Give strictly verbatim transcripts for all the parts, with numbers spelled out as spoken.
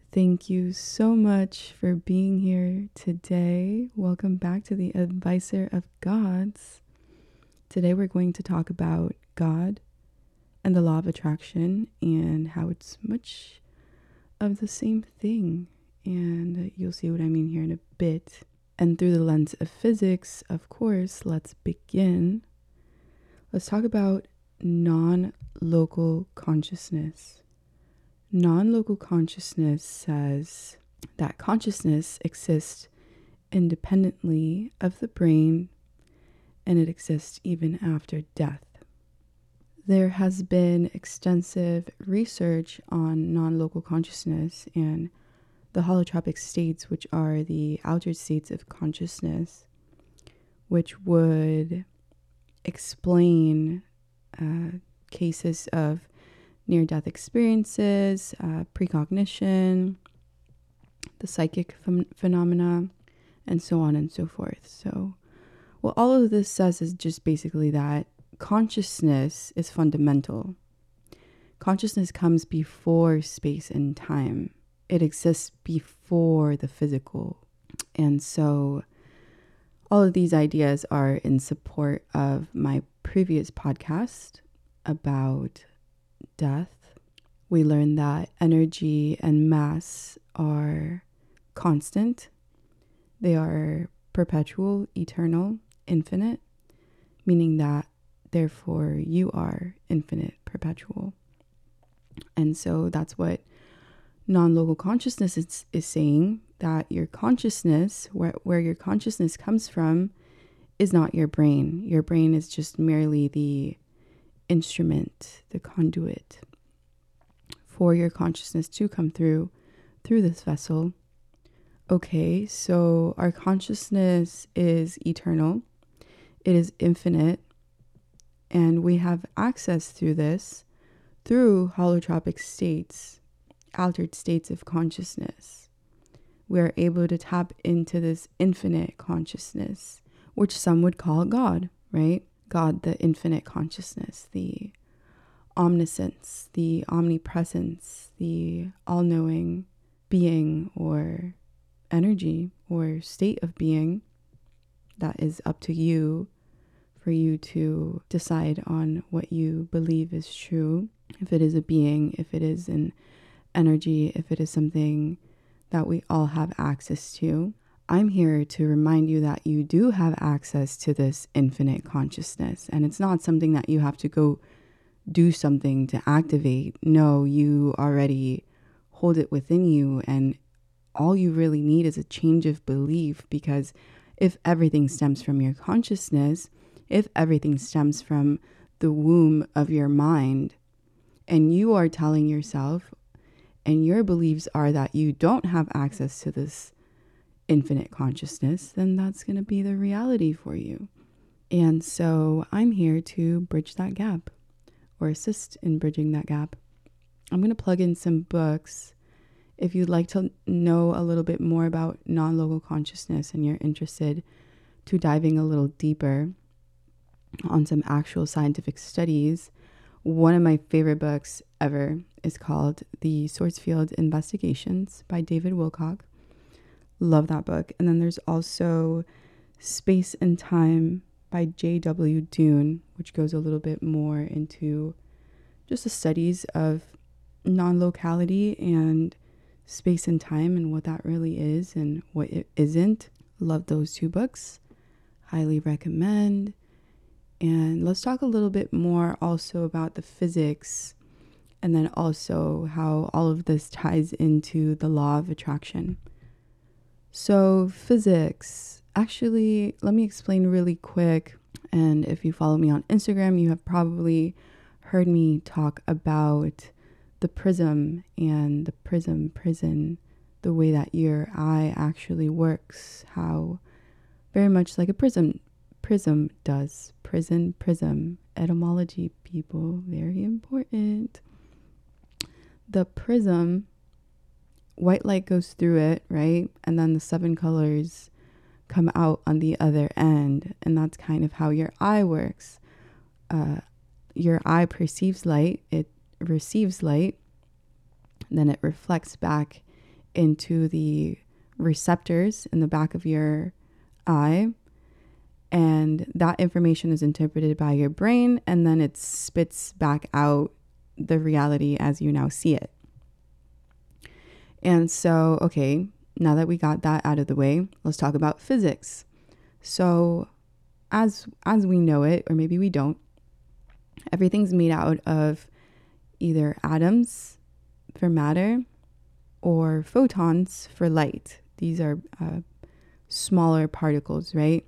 Thank you so much for being here today. Welcome back to the Advisor of Gods. Today we're going to talk about God and the law of attraction and how it's much of the same thing. And you'll see what I mean here in a bit. And through the lens of physics, of course, let's begin. Let's talk about non-local consciousness. Non-local consciousness says that consciousness exists independently of the brain, and it exists even after death. There has been extensive research on non-local consciousness and the holotropic states, which are the altered states of consciousness, which would explain uh, cases of near-death experiences, uh, precognition, the psychic ph- phenomena, and so on and so forth. So what all of this says is just basically that consciousness is fundamental. Consciousness comes before space and time. It exists before the physical. And so all of these ideas are in support of my previous podcast about death. We learned that energy and mass are constant. They are perpetual, eternal, infinite, meaning that therefore you are infinite, perpetual. And so that's what non-local consciousness is, is saying, that your consciousness, where, where your consciousness comes from, is not your brain. Your brain is just merely the instrument, the conduit for your consciousness to come through through this vessel. Okay, so our consciousness is eternal, it is infinite, and we have access through this through holotropic states, altered states of consciousness. We are able to tap into this infinite consciousness, which some would call God, right? God, the infinite consciousness, the omniscience, the omnipresence, the all-knowing being or energy or state of being that is up to you for you to decide on what you believe is true. If it is a being, if it is an energy, if it is something that we all have access to. I'm here to remind you that you do have access to this infinite consciousness, and it's not something that you have to go do something to activate. No, you already hold it within you, and all you really need is a change of belief, because if everything stems from your consciousness, if everything stems from the womb of your mind, and you are telling yourself, and your beliefs are that you don't have access to this infinite consciousness, then that's going to be the reality for you. And so I'm here to bridge that gap or assist in bridging that gap. I'm going to plug in some books. If you'd like to know a little bit more about non-local consciousness and you're interested to diving a little deeper on some actual scientific studies, one of my favorite books ever is called The Source Field Investigations by David Wilcock. Love that book. And then there's also Space and Time by J W Dune, which goes a little bit more into just the studies of non-locality and space and time and what that really is and what it isn't. Love those two books. Highly recommend. And let's talk a little bit more also about the physics, and then also how all of this ties into the law of attraction. So physics, actually, let me explain really quick. And if you follow me on Instagram, you have probably heard me talk about the prism and the prism prison, the way that your eye actually works, how very much like a prism prism does. Prism, prism, etymology, people, very important. The prism, white light goes through it, right? And then the seven colors come out on the other end. And that's kind of how your eye works. Uh, your eye perceives light, it receives light, then it reflects back into the receptors in the back of your eye, and that information is interpreted by your brain, and then it spits back out the reality as you now see it. And so, okay, now that we got that out of the way, let's talk about physics. So as as we know it, or maybe we don't, everything's made out of either atoms for matter or photons for light. These are uh, smaller particles, right?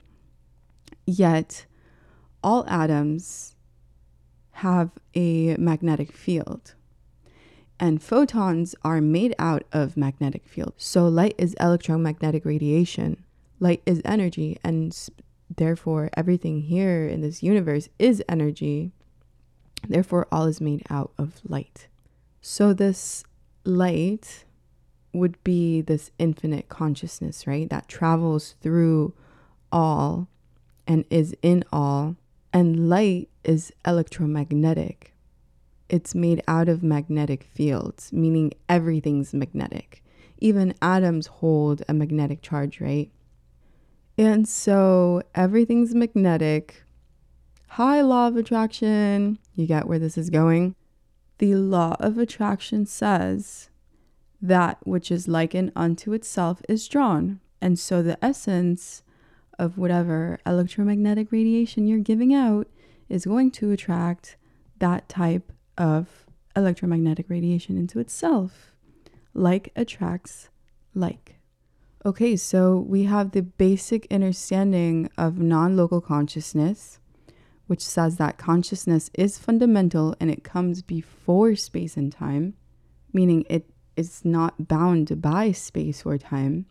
Yet all atoms have a magnetic field, and photons are made out of magnetic field. So light is electromagnetic radiation. Light is energy, and therefore everything here in this universe is energy. Therefore all is made out of light. So this light would be this infinite consciousness, right? That travels through all and is in all. And light is electromagnetic. It's made out of magnetic fields, meaning everything's magnetic. Even atoms hold a magnetic charge, right? And so everything's magnetic. High law of attraction. You get where this is going? The law of attraction says that which is likened unto itself is drawn. And so the essence of whatever electromagnetic radiation you're giving out is going to attract that type of electromagnetic radiation into itself. Like attracts like. Okay, so we have the basic understanding of non-local consciousness, which says that consciousness is fundamental and it comes before space and time, meaning it is not bound by space or time.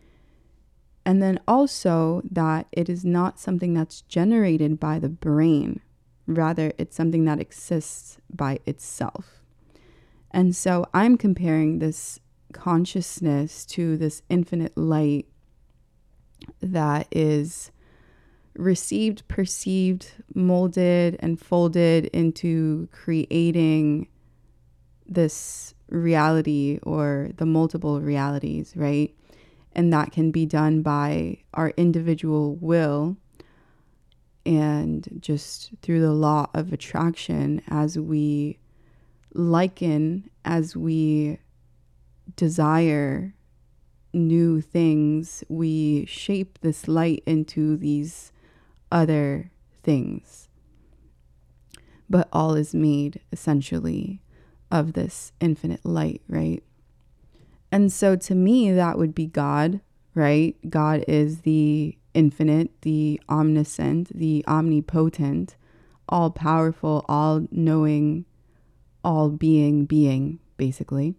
And then also that it is not something that's generated by the brain. Rather, it's something that exists by itself. And so I'm comparing this consciousness to this infinite light that is received, perceived, molded, and folded into creating this reality or the multiple realities, right? And that can be done by our individual will and just through the law of attraction. As we liken, as we desire new things, we shape this light into these other things. But all is made essentially of this infinite light, right? And so to me, that would be God, right? God is the infinite, the omniscient, the omnipotent, all powerful, all knowing, all being, being, basically.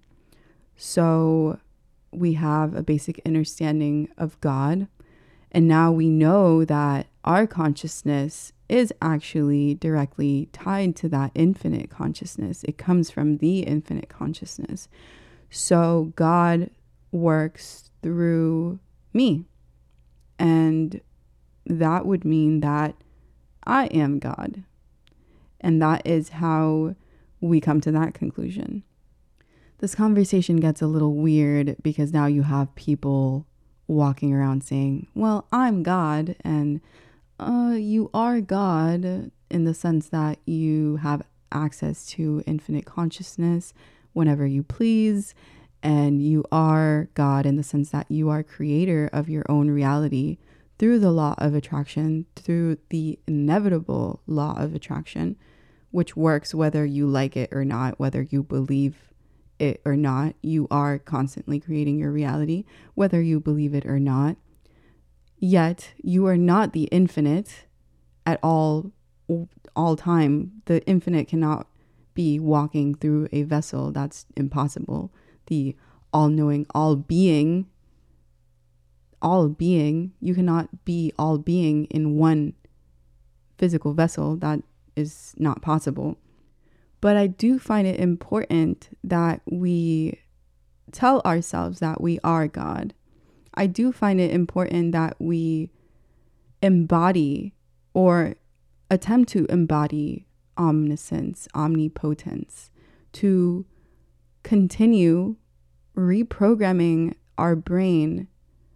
So we have a basic understanding of God. And now we know that our consciousness is actually directly tied to that infinite consciousness. It comes from the infinite consciousness. So God works through me. And that would mean that I am God. And that is how we come to that conclusion. This conversation gets a little weird because now you have people walking around saying, well, I'm God, and uh, you are God in the sense that you have access to infinite consciousness whenever you please, and you are God in the sense that you are creator of your own reality through the law of attraction, through the inevitable law of attraction, which works whether you like it or not, whether you believe it or not. You are constantly creating your reality, whether you believe it or not. Yet you are not the infinite at all, all time. The infinite cannot be walking through a vessel. That's impossible. The all-knowing, all-being, all being, you cannot be all being in one physical vessel. That is not possible. But I do find it important that we tell ourselves that we are God. I do find it important that we embody or attempt to embody omniscience, omnipotence, to continue reprogramming our brain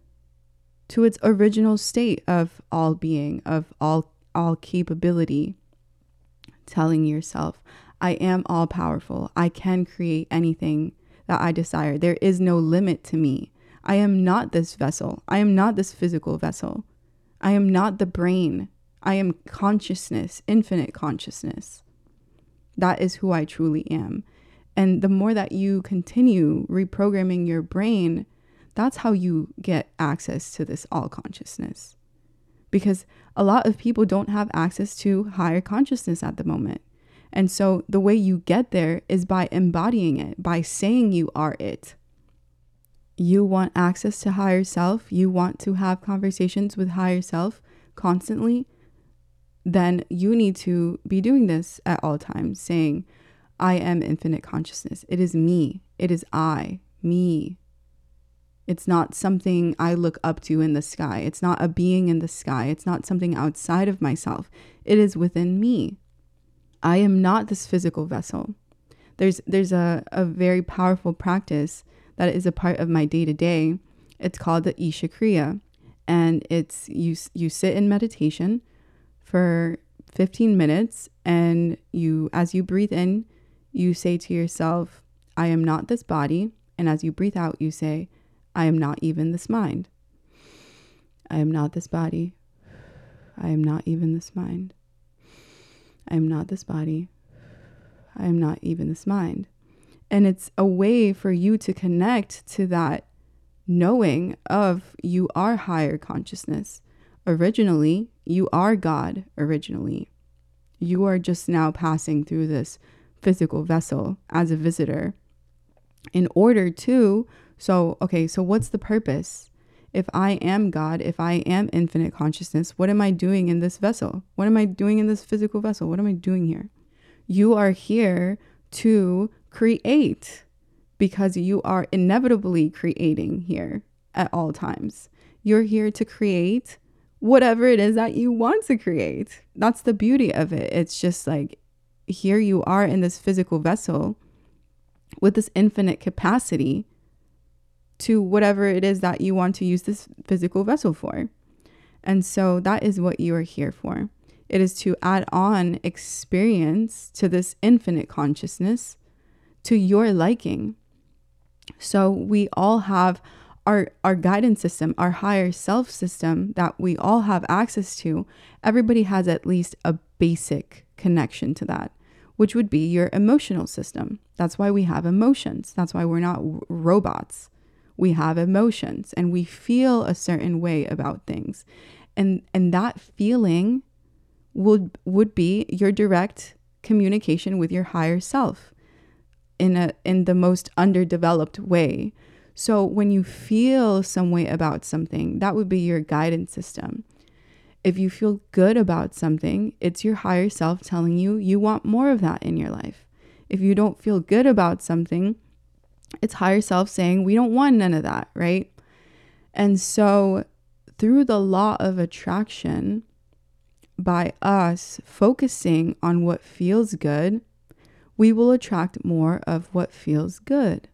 to its original state of all being, of all all capability, telling yourself, I am all powerful. I can create anything that I desire. There is no limit to me. I am not this vessel. I am not this physical vessel. I am not the brain. I am consciousness, infinite consciousness. That is who I truly am. And the more that you continue reprogramming your brain, that's how you get access to this all consciousness. Because a lot of people don't have access to higher consciousness at the moment. And so the way you get there is by embodying it, by saying you are it. You want access to higher self, you want to have conversations with higher self constantly, then you need to be doing this at all times, saying, I am infinite consciousness. It is me. It is I, me. It's not something I look up to in the sky. It's not a being in the sky. It's not something outside of myself. It is within me. I am not this physical vessel. There's there's a, a very powerful practice that is a part of my day-to-day. It's called the Isha Kriya. And it's you you sit in meditation for fifteen minutes, and you as you breathe in, you say to yourself, I am not this body. And as you breathe out, you say, I am not even this mind. I am not this body. I am not even this mind. I am not this body. I am not even this mind. And it's a way for you to connect to that knowing of you are higher consciousness. Originally, you are God originally. You are just now passing through this physical vessel as a visitor in order to, so, okay, so what's the purpose? If I am God, if I am infinite consciousness, what am I doing in this vessel? What am I doing in this physical vessel? What am I doing here? You are here to create because you are inevitably creating here at all times. You're here to create whatever it is that you want to create. That's the beauty of it. It's just like, here you are in this physical vessel with this infinite capacity to whatever it is that you want to use this physical vessel for. And so that is what you are here for. It is to add on experience to this infinite consciousness to your liking. So we all have our, our guidance system, our higher self system that we all have access to. Everybody has at least a basic connection to that, which would be your emotional system. That's why we have emotions. That's why we're not w- robots. We have emotions and we feel a certain way about things. And and that feeling would would be your direct communication with your higher self in a in the most underdeveloped way. So when you feel some way about something, that would be your guidance system. If you feel good about something, it's your higher self telling you you want more of that in your life. If you don't feel good about something, it's higher self saying we don't want none of that, right? And so through the law of attraction, by us focusing on what feels good, we will attract more of what feels good.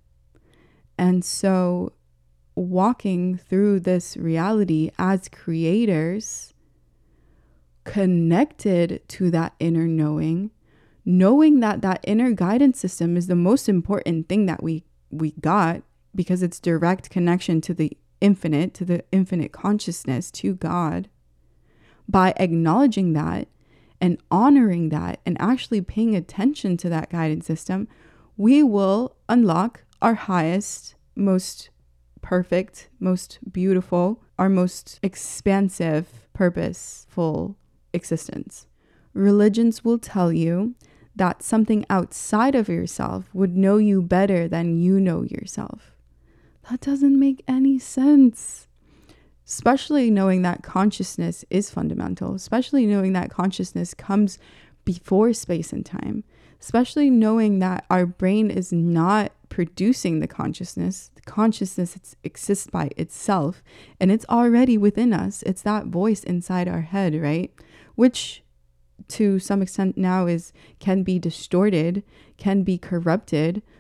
And so walking through this reality as creators, connected to that inner knowing, knowing that that inner guidance system is the most important thing that we we got, because it's direct connection to the infinite, to the infinite consciousness, to God. By acknowledging that and honoring that and actually paying attention to that guidance system, we will unlock our highest, most perfect, most beautiful, our most expansive, purposeful existence. Religions will tell you that something outside of yourself would know you better than you know yourself. That doesn't make any sense. Especially knowing that consciousness is fundamental, especially knowing that consciousness comes before space and time, especially knowing that our brain is not producing the consciousness. The consciousness it's, exists by itself, and it's already within us. It's that voice inside our head, right? Which to some extent now is can be distorted, can be corrupted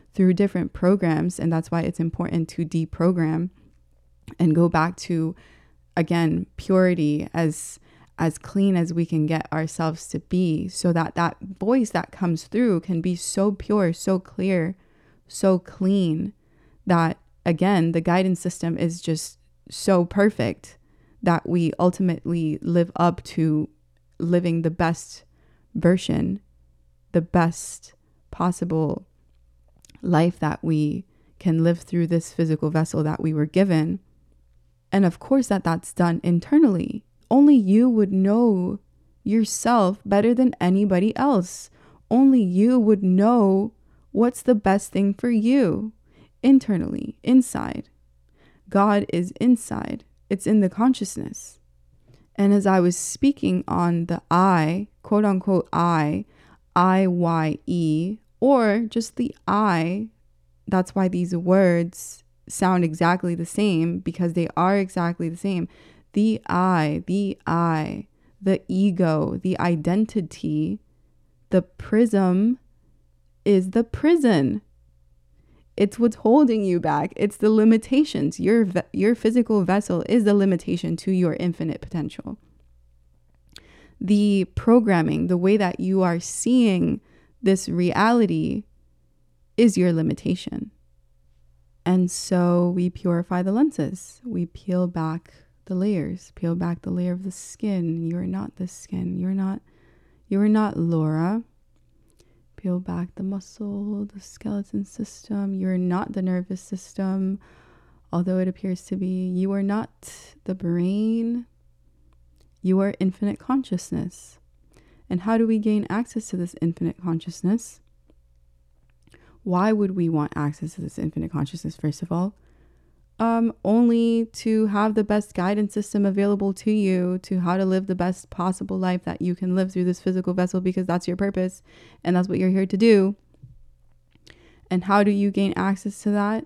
through different programs. And that's why it's important to deprogram and go back to, again, purity, as as clean as we can get ourselves to be, so that that voice that comes through can be so pure, so clear, so clean, that, again, the guidance system is just so perfect that we ultimately live up to living the best version, the best possible life that we can live through this physical vessel that we were given. And of course that that's done internally. Only you would know yourself better than anybody else. Only you would know what's the best thing for you internally, inside. God is inside. It's in the consciousness. And as I was speaking on the I, quote unquote I, I Y E, or just the I, that's why these words sound exactly the same, because they are exactly the same. The I, the I, the ego, the identity, the prism is the prison. It's what's holding you back. It's the limitations. Your your physical vessel is the limitation to your infinite potential. The programming, the way that you are seeing this reality, is your limitation. And so we purify the lenses. We peel back the layers, peel back the layer of the skin. You're not the skin. You're not, you're not Laura. Peel back the muscle, the skeleton system. You're not the nervous system, although it appears to be. You are not the brain. You are infinite consciousness. And how do we gain access to this infinite consciousness? Why would we want access to this infinite consciousness, first of all? Um, only to have the best guidance system available to you to how to live the best possible life that you can live through this physical vessel, because that's your purpose and that's what you're here to do. And how do you gain access to that?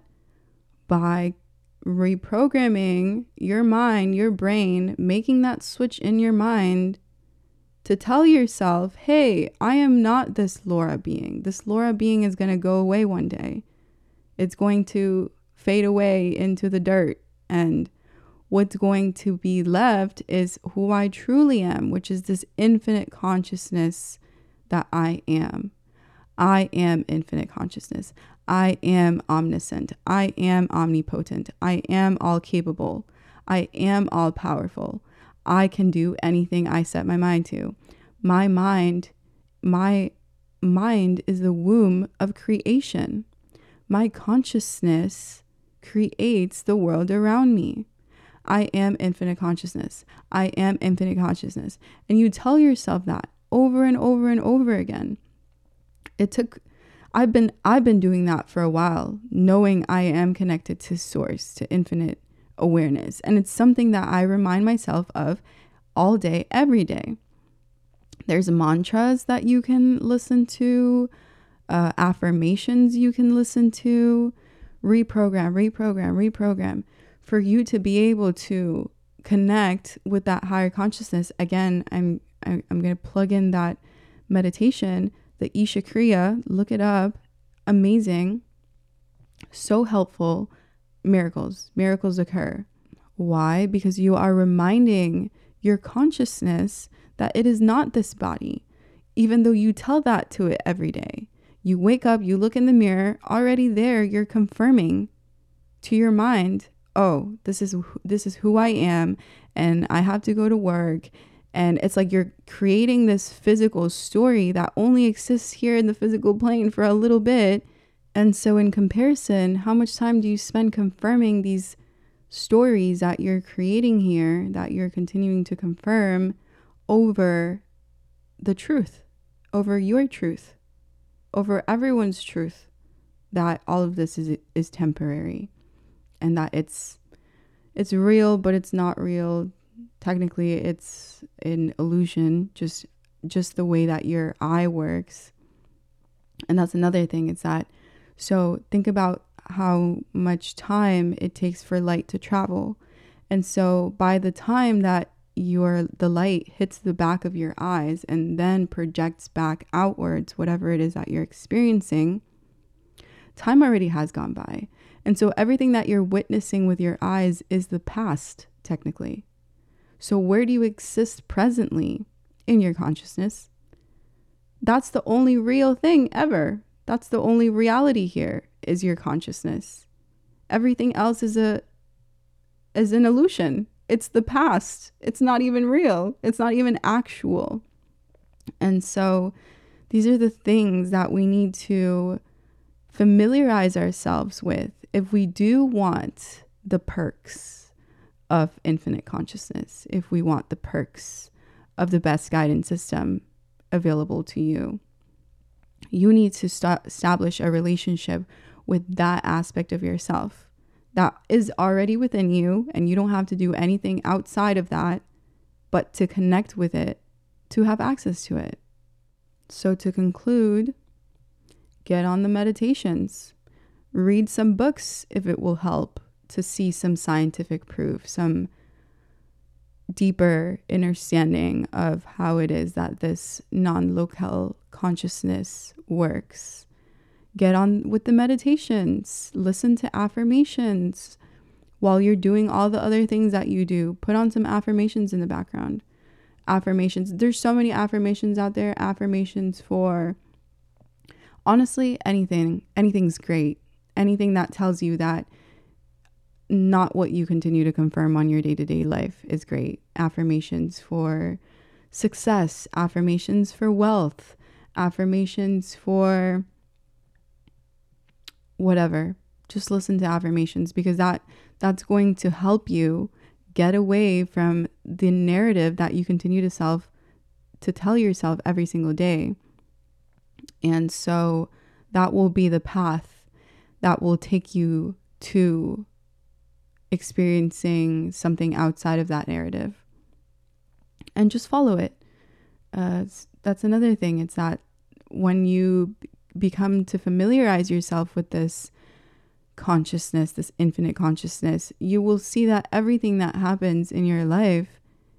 By reprogramming your mind, your brain, making that switch in your mind to tell yourself, hey, I am not this Laura being. This Laura being is going to go away one day. It's going to fade away into the dirt. And what's going to be left is who I truly am, which is this infinite consciousness that I am. I am infinite consciousness. I am omniscient. I am omnipotent. I am all capable. I am all powerful. I can do anything I set my mind to. My mind, my mind is the womb of creation. My consciousness creates the world around me. I am infinite consciousness. I am infinite consciousness. And you tell yourself that over and over and over again. It took, I've been, I've been doing that for a while, knowing I am connected to source, to infinite awareness. And it's something that I remind myself of all day, every day. There's mantras that you can listen to, uh, affirmations you can listen to, reprogram, reprogram, reprogram, for you to be able to connect with that higher consciousness. Again, I'm I, I'm going to plug in that meditation, the Isha Kriya. Look it up. Amazing. So helpful. Miracles. Miracles occur. Why? Because you are reminding your consciousness that it is not this body, even though you tell that to it every day. You wake up, you look in the mirror, already there, you're confirming to your mind, oh, this is this is who I am, and I have to go to work. And it's like you're creating this physical story that only exists here in the physical plane for a little bit. And so in comparison, how much time do you spend confirming these stories that you're creating here, that you're continuing to confirm over the truth, over your truth, over everyone's truth, that all of this is is temporary, and that it's it's real, but it's not real. Technically, it's an illusion, just just the way that your eye works. And that's another thing. It's that, so think about how much time it takes for light to travel. And so by the time that your the light hits the back of your eyes and then projects back outwards, whatever it is that you're experiencing, time already has gone by. And so everything that you're witnessing with your eyes is the past, technically. So where do you exist presently? In your consciousness. That's the only real thing ever. That's the only reality here, is your consciousness. Everything else is a is an illusion. It's the past. It's not even real. It's not even actual. And so these are the things that we need to familiarize ourselves with if we do want the perks of infinite consciousness, if we want the perks of the best guidance system available to you. You need to st- establish a relationship with that aspect of yourself that is already within you, and you don't have to do anything outside of that, but to connect with it, to have access to it. So to conclude, get on the meditations, read some books if it will help to see some scientific proof, some deeper understanding of how it is that this non-local consciousness works. Get on with the meditations, listen to affirmations while you're doing all the other things that you do. Put on some affirmations in the background. Affirmations. There's so many affirmations out there. Affirmations for, honestly, anything. Anything's great. Anything that tells you that not what you continue to confirm on your day-to-day life is great. Affirmations for success, affirmations for wealth, affirmations for whatever. Just listen to affirmations, because that that's going to help you get away from the narrative that you continue to self to tell yourself every single day. And so that will be the path that will take you to experiencing something outside of that narrative, and just follow it. Uh, that's another thing. It's that when you b- become to familiarize yourself with this consciousness, this infinite consciousness, you will see that everything that happens in your life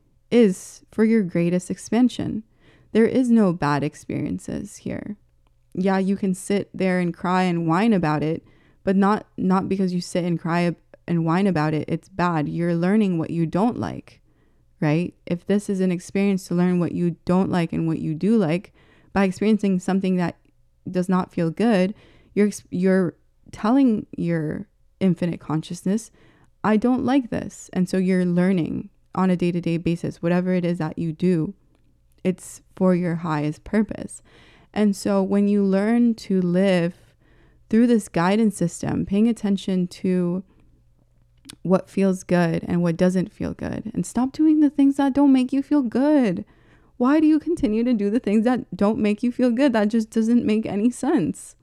is for your greatest expansion. There is no bad experiences here. Yeah, you can sit there and cry and whine about it, but not not because you sit and cry and whine about it, it's bad. You're learning what you don't like, right? If this is an experience to learn what you don't like and what you do like, by experiencing something that does not feel good, you're you're telling your infinite consciousness, I don't like this. And so you're learning on a day-to-day basis, whatever it is that you do, it's for your highest purpose. And so when you learn to live through this guidance system, paying attention to what feels good and what doesn't feel good, and stop doing the things that don't make you feel good. Why do you continue to do the things that don't make you feel good? That just doesn't make any sense.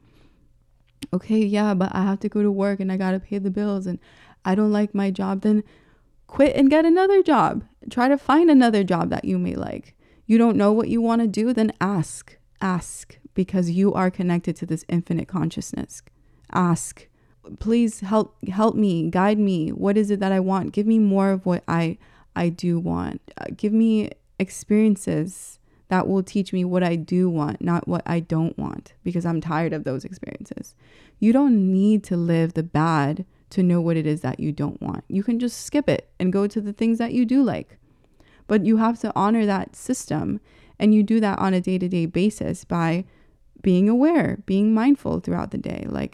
Okay, yeah, but I have to go to work and I got to pay the bills and I don't like my job. Then quit and get another job. Try to find another job that you may like. You don't know what you want to do? Then ask. Ask, because you are connected to this infinite consciousness. Ask. Please help help me, guide me. What is it that I want? Give me more of what I I do want. Uh, give me experiences that will teach me what I do want, not what I don't want, because I'm tired of those experiences. You don't need to live the bad to know what it is that you don't want. You can just skip it and go to the things that you do like. But you have to honor that system, and you do that on a day-to-day basis by being aware, being mindful throughout the day. Like,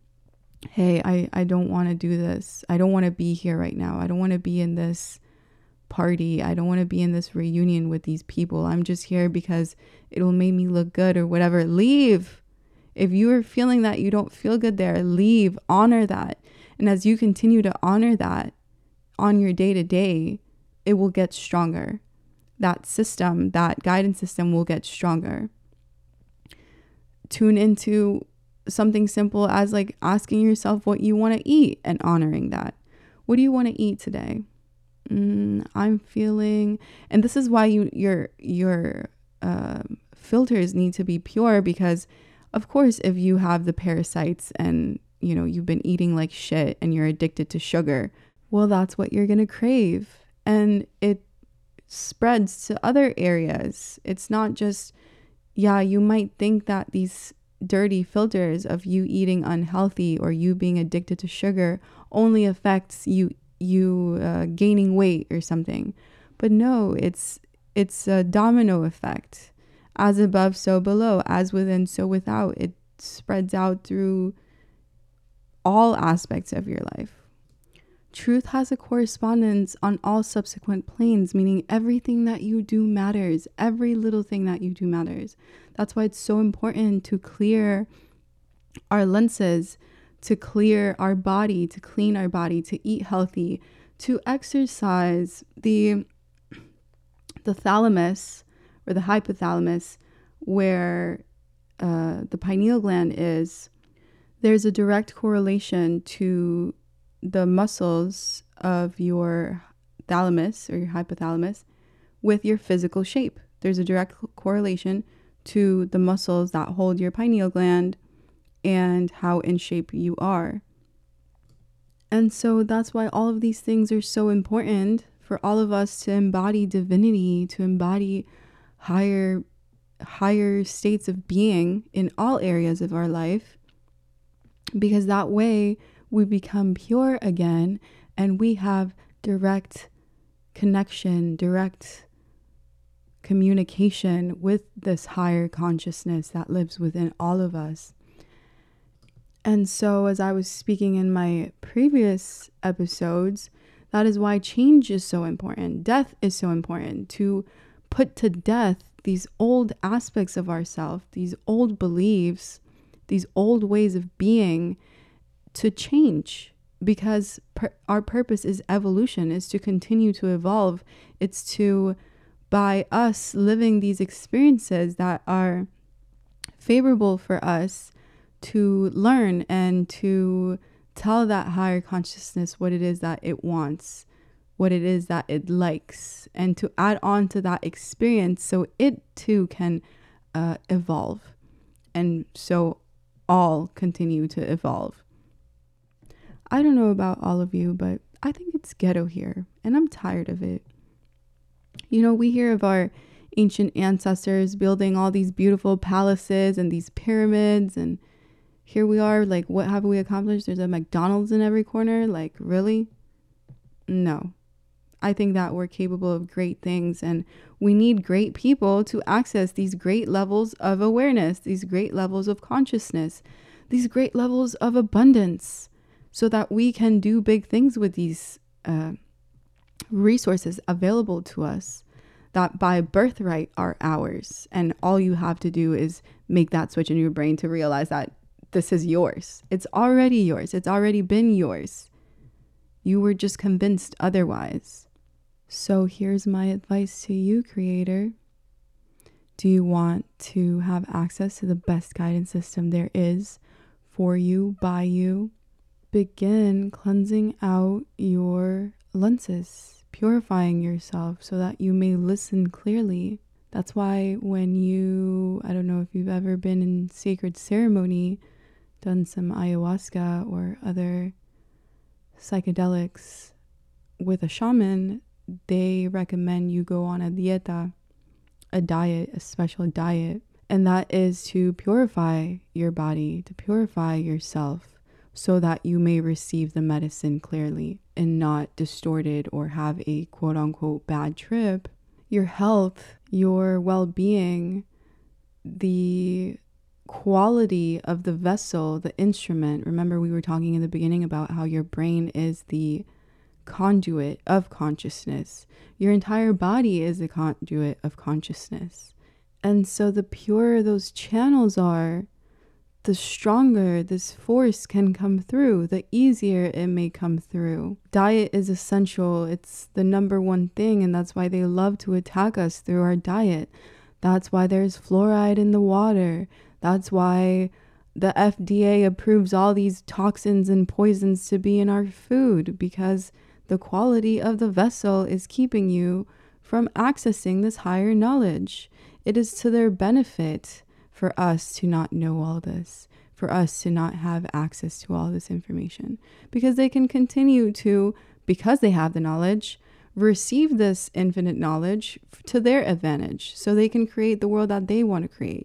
hey, I, I don't want to do this. I don't want to be here right now. I don't want to be in this party. I don't want to be in this reunion with these people. I'm just here because it'll make me look good or whatever. Leave. If you are feeling that you don't feel good there, leave. Honor that. And as you continue to honor that on your day-to-day, it will get stronger. That system, that guidance system will get stronger. Tune into something simple as like asking yourself what you want to eat and honoring that. What do you want to eat today? Mm, I'm feeling, and this is why you your your uh, filters need to be pure, because of course if you have the parasites and you know you've been eating like shit and you're addicted to sugar, well, that's what you're gonna crave, and it spreads to other areas. It's not just, yeah, you might think that these dirty filters of you eating unhealthy or you being addicted to sugar only affects you you uh, gaining weight or something. But no, it's it's a domino effect. As above, so below. As within, so without. It spreads out through all aspects of your life. Truth has a correspondence on all subsequent planes, meaning everything that you do matters. Every little thing that you do matters. That's why it's so important to clear our lenses, to clear our body, to clean our body, to eat healthy, to exercise. The, the thalamus or the hypothalamus, where uh, the pineal gland is, there's a direct correlation to the muscles of your thalamus or your hypothalamus with your physical shape. There's a direct correlation to the muscles that hold your pineal gland and how in shape you are. And so that's why all of these things are so important for all of us to embody divinity, to embody higher higher states of being in all areas of our life, because that way we become pure again and we have direct connection, direct communication with this higher consciousness that lives within all of us. And so, as I was speaking in my previous episodes, that is why change is so important. Death is so important. To put to death these old aspects of ourselves, these old beliefs, these old ways of being, to change, because per- our purpose is evolution, is to continue to evolve. It's to, by us living these experiences that are favorable for us, to learn and to tell that higher consciousness what it is that it wants, what it is that it likes, and to add on to that experience so it too can uh, evolve. And so all continue to evolve. I don't know about all of you, but I think it's ghetto here, and I'm tired of it. You know, we hear of our ancient ancestors building all these beautiful palaces and these pyramids, and here we are, like, what have we accomplished? There's a McDonald's in every corner. Like, really? No. I think that we're capable of great things, and we need great people to access these great levels of awareness, these great levels of consciousness, these great levels of abundance, so that we can do big things with these uh, resources available to us that by birthright are ours. And all you have to do is make that switch in your brain to realize that this is yours. It's already yours. It's already been yours. You were just convinced otherwise. So here's my advice to you, creator. Do you want to have access to the best guidance system there is for you, by you? Begin cleansing out your lenses, purifying yourself so that you may listen clearly. That's why when you, I don't know if you've ever been in sacred ceremony, done some ayahuasca or other psychedelics with a shaman, they recommend you go on a dieta, a diet, a special diet. And that is to purify your body, to purify yourself, so that you may receive the medicine clearly and not distorted or have a quote unquote bad trip. Your health, your well-being, the quality of the vessel, the instrument. Remember, we were talking in the beginning about how your brain is the conduit of consciousness. Your entire body is the conduit of consciousness. And so the purer those channels are, the stronger this force can come through, the easier it may come through. Diet is essential. It's the number one thing, and that's why they love to attack us through our diet. That's why there's fluoride in the water. That's why the F D A approves all these toxins and poisons to be in our food, because the quality of the vessel is keeping you from accessing this higher knowledge. It is to their benefit for us to not know all this, for us to not have access to all this information, because they can continue to, because they have the knowledge, receive this infinite knowledge to their advantage, so they can create the world that they want to create.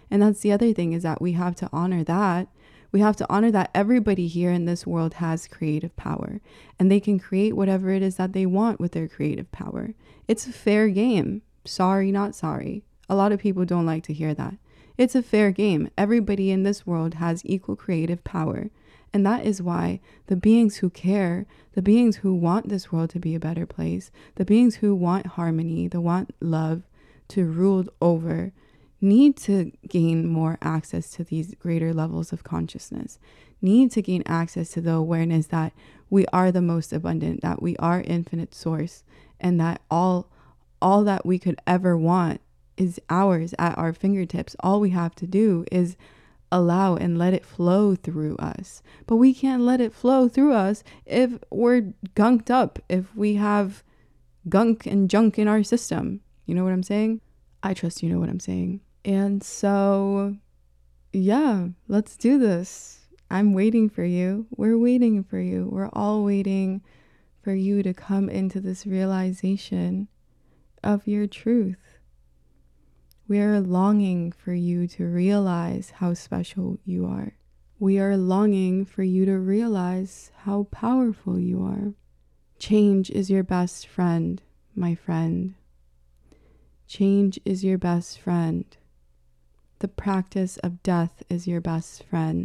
And that's the other thing, is that we have to honor that. We have to honor that everybody here in this world has creative power, and they can create whatever it is that they want with their creative power. It's a fair game. Sorry, not sorry. A lot of people don't like to hear that. It's a fair game. Everybody in this world has equal creative power. And that is why the beings who care, the beings who want this world to be a better place, the beings who want harmony, the want love to rule over, need to gain more access to these greater levels of consciousness, need to gain access to the awareness that we are the most abundant, that we are infinite source, and that all all that we could ever want is ours at our fingertips. All we have to do is allow and let it flow through us. But we can't let it flow through us if we're gunked up, if we have gunk and junk in our system. You know what I'm saying? I trust you know what I'm saying. And so, yeah, let's do this. I'm waiting for you. We're waiting for you. We're all waiting for you to come into this realization of your truth. We are longing for you to realize how special you are. We are longing for you to realize how powerful you are. Change is your best friend, my friend. Change is your best friend. The practice of death is your best friend.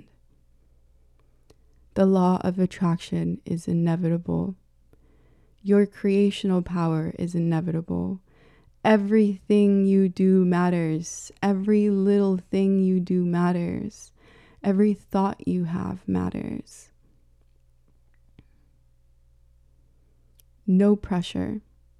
The law of attraction is inevitable. Your creational power is inevitable. Everything you do matters. Every little thing you do matters. Every thought you have matters. No pressure.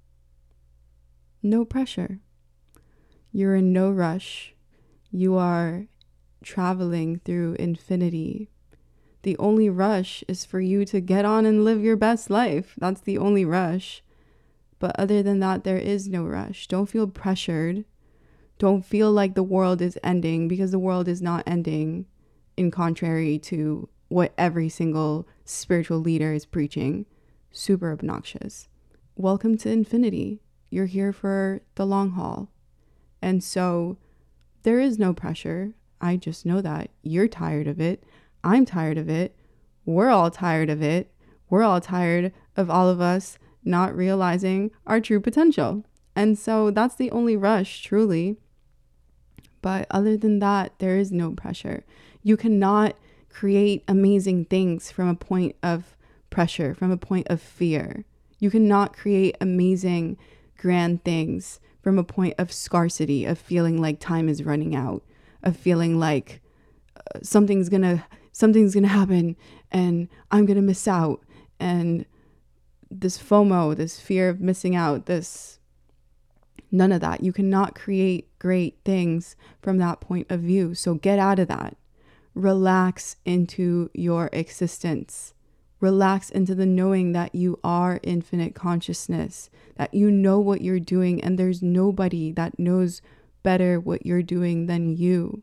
No pressure. You're in no rush. You are traveling through infinity. The only rush is for you to get on and live your best life. That's the only rush. But other than that, there is no rush. Don't feel pressured. Don't feel like the world is ending, because the world is not ending, in contrary to what every single spiritual leader is preaching. Super obnoxious. Welcome to infinity. You're here for the long haul. And so there is no pressure. I just know that. You're tired of it. I'm tired of it. We're all tired of it. We're all tired of all of us not realizing our true potential. And so that's the only rush, truly. But other than that, there is no pressure. You cannot create amazing things from a point of pressure, from a point of fear. You cannot create amazing, grand things from a point of scarcity, of feeling like time is running out, of feeling like uh, something's gonna something's gonna happen and I'm gonna miss out, and this FOMO, this fear of missing out, this none of that. You cannot create great things from that point of view. So get out of that. Relax into your existence. Relax into the knowing that you are infinite consciousness, that you know what you're doing, and there's nobody that knows better what you're doing than you.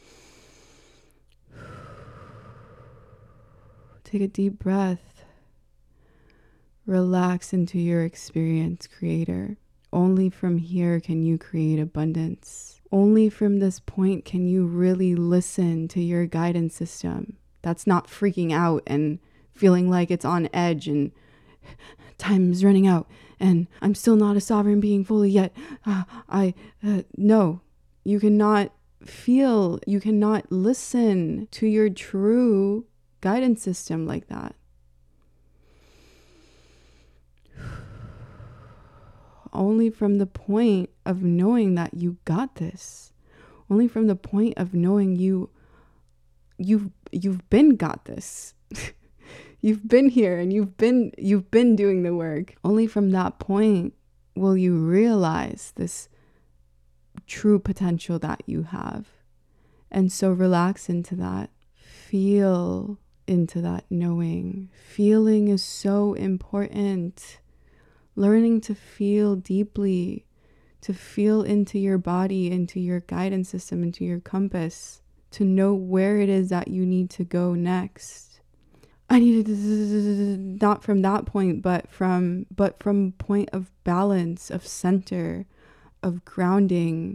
Take a deep breath. Relax into your experience, creator. Only from here can you create abundance. Only from this point can you really listen to your guidance system. That's not freaking out and feeling like it's on edge and time is running out and I'm still not a sovereign being fully yet. Uh, I, uh, no, you cannot feel, you cannot listen to your true guidance system like that. Only from the point of knowing that you got this. Only from the point of knowing you, you've, you've been got this. You've been here and you've been, you've been doing the work. Only from that point will you realize this true potential that you have. And so relax into that. Feel into that knowing. Feeling is so important. Learning to feel deeply, to feel into your body, into your guidance system, into your compass, to know where it is that you need to go next. I need to, not from that point, but from, but from point of balance, of center, of grounding,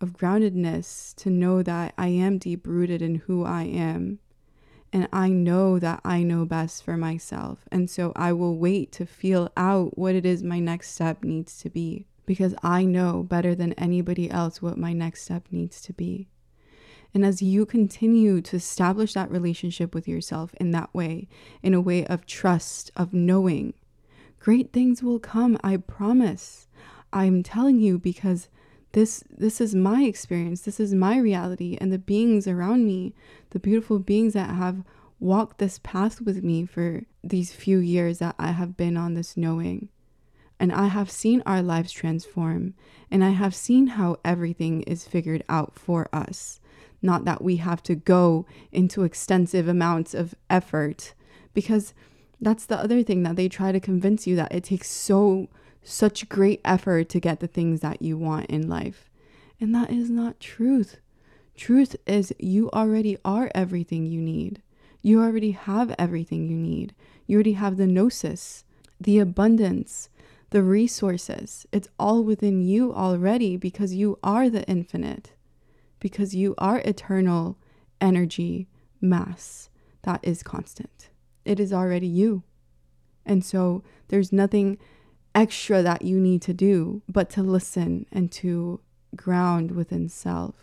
of groundedness to know that I am deep rooted in who I am. And I know that I know best for myself. And so I will wait to feel out what it is my next step needs to be, because I know better than anybody else what my next step needs to be. And as you continue to establish that relationship with yourself in that way, in a way of trust, of knowing, great things will come, I promise. I'm telling you, because this this is my experience, this is my reality, and the beings around me, the beautiful beings that have walked this path with me for these few years that I have been on this knowing. And I have seen our lives transform, and I have seen how everything is figured out for us. Not that we have to go into extensive amounts of effort, because that's the other thing that they try to convince you, that it takes so, such great effort to get the things that you want in life. And that is not truth. Truth is you already are everything you need. You already have everything you need. You already have the gnosis, the abundance, the resources. It's all within you already, because you are the infinite. Because you are eternal energy, mass that is constant. It is already you. And so there's nothing extra that you need to do but to listen and to ground within self.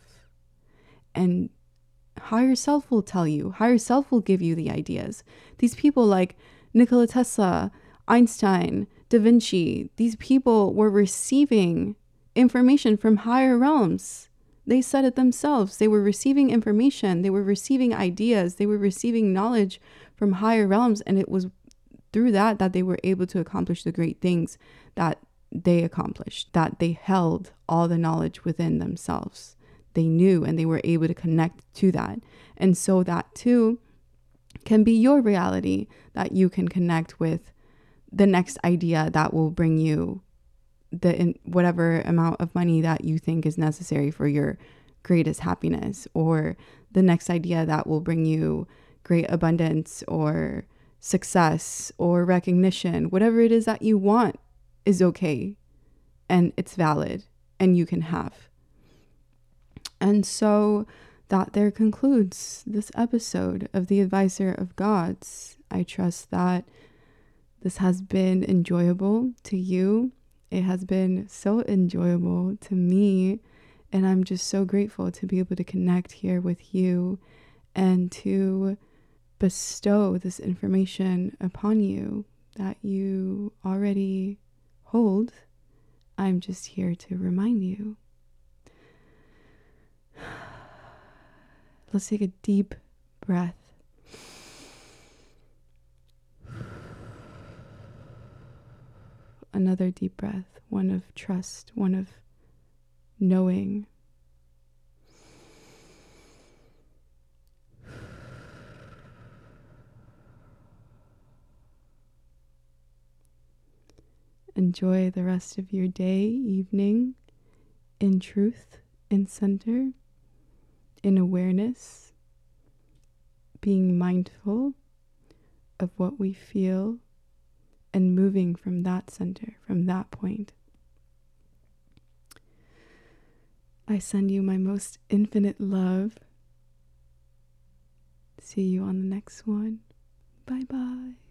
And higher self will tell you, higher self will give you the ideas. These people like Nikola Tesla, Einstein, Da Vinci, these people were receiving information from higher realms. They said it themselves. They were receiving information. They were receiving ideas. They were receiving knowledge from higher realms. And it was through that that they were able to accomplish the great things that they accomplished, that they held all the knowledge within themselves. They knew, and they were able to connect to that. And so that too can be your reality, that you can connect with the next idea that will bring you the in whatever amount of money that you think is necessary for your greatest happiness, or the next idea that will bring you great abundance or success or recognition. Whatever it is that you want is okay, and it's valid, and you can have. And so that there concludes this episode of The Advisor of Gods. I trust that this has been enjoyable to you. It has been so enjoyable to me, and I'm just so grateful to be able to connect here with you and to bestow this information upon you that you already hold. I'm just here to remind you. Let's take a deep breath. Another deep breath, one of trust, one of knowing. Enjoy the rest of your day, evening, in truth, in center, in awareness, being mindful of what we feel, and moving from that center, from that point. I send you my most infinite love. See you on the next one. Bye bye.